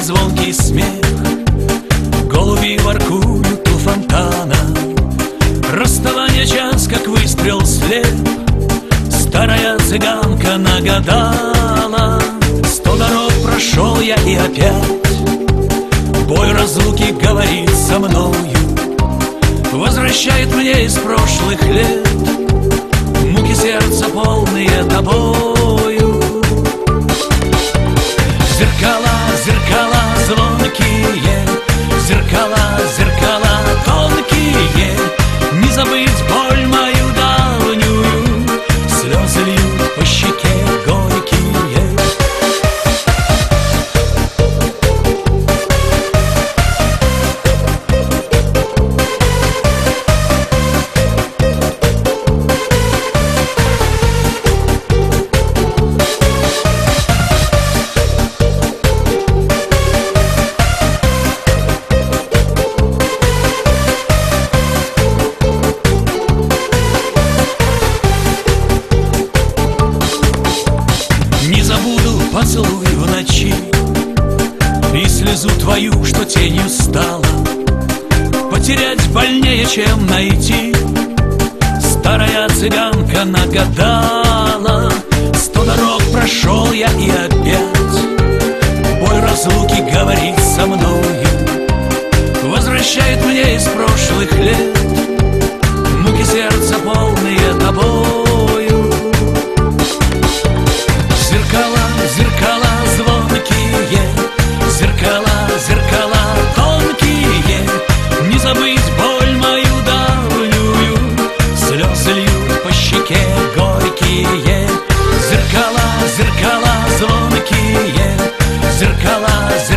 звонкий смех. Голуби воркуют у фонтана. Расставание час, как выстрел слеп. Старая цыганка нагадала: 100 дорог прошел я и опять боль разлуки говорит со мною, возвращает мне из прошлых лет муки сердца, полные тобою. Зеркала, зеркала звонкие, зеркала, зеркала тонкие, не забыть боль мою давнюю, слезы льют по щеке горькие. Не забуду поцелуй в ночи и слезу твою, что тенью стала. Потерять больнее, чем найти. Старая цыганка нагадала: 100 дорог прошел я и опять боль разлуки говорит со мною, возвращает мне из прошлых лет муки сердца, полные тобою. Зеркала, зеркала звонкие, зеркала, зеркала тонкие, не забыть боль мою давнюю, слезы льют по щеке горькие. Зеркала, зеркала звонкие, зеркала,